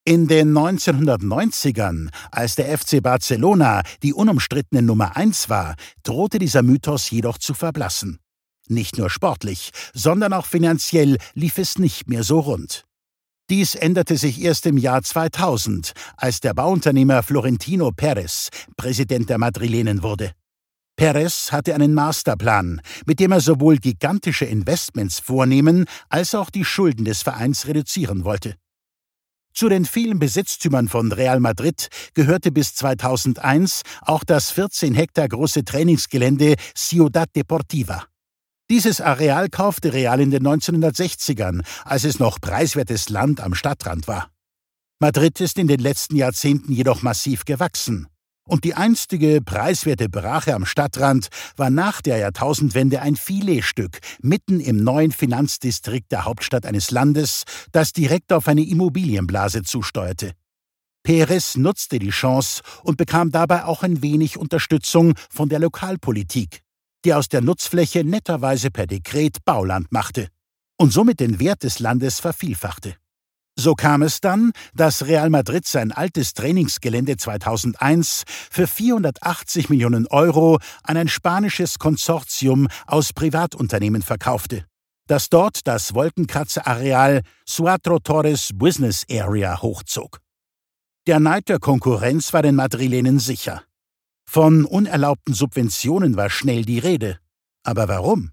In den 1990ern, als der FC Barcelona die unumstrittene Nummer 1 war, drohte dieser Mythos jedoch zu verblassen. Nicht nur sportlich, sondern auch finanziell lief es nicht mehr so rund. Dies änderte sich erst im Jahr 2000, als der Bauunternehmer Florentino Pérez Präsident der Madrilenen wurde. Pérez hatte einen Masterplan, mit dem er sowohl gigantische Investments vornehmen als auch die Schulden des Vereins reduzieren wollte. Zu den vielen Besitztümern von Real Madrid gehörte bis 2001 auch das 14 Hektar große Trainingsgelände Ciudad Deportiva. Dieses Areal kaufte Real in den 1960ern, als es noch preiswertes Land am Stadtrand war. Madrid ist in den letzten Jahrzehnten jedoch massiv gewachsen. Und die einstige preiswerte Brache am Stadtrand war nach der Jahrtausendwende ein Filetstück mitten im neuen Finanzdistrikt der Hauptstadt eines Landes, das direkt auf eine Immobilienblase zusteuerte. Pérez nutzte die Chance und bekam dabei auch ein wenig Unterstützung von der Lokalpolitik, die aus der Nutzfläche netterweise per Dekret Bauland machte und somit den Wert des Landes vervielfachte. So kam es dann, dass Real Madrid sein altes Trainingsgelände 2001 für 480 Millionen Euro an ein spanisches Konsortium aus Privatunternehmen verkaufte, das dort das Wolkenkratzerareal Cuatro Torres Business Area hochzog. Der Neid der Konkurrenz war den Madrilenen sicher. Von unerlaubten Subventionen war schnell die Rede. Aber warum?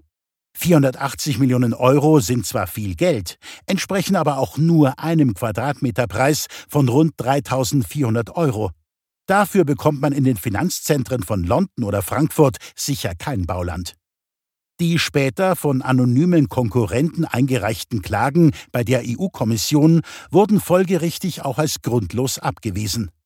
480 Millionen Euro sind zwar viel Geld, entsprechen aber auch nur einem Quadratmeterpreis von rund 3.400 Euro. Dafür bekommt man in den Finanzzentren von London oder Frankfurt sicher kein Bauland. Die später von anonymen Konkurrenten eingereichten Klagen bei der EU-Kommission wurden folgerichtig auch als grundlos abgewiesen.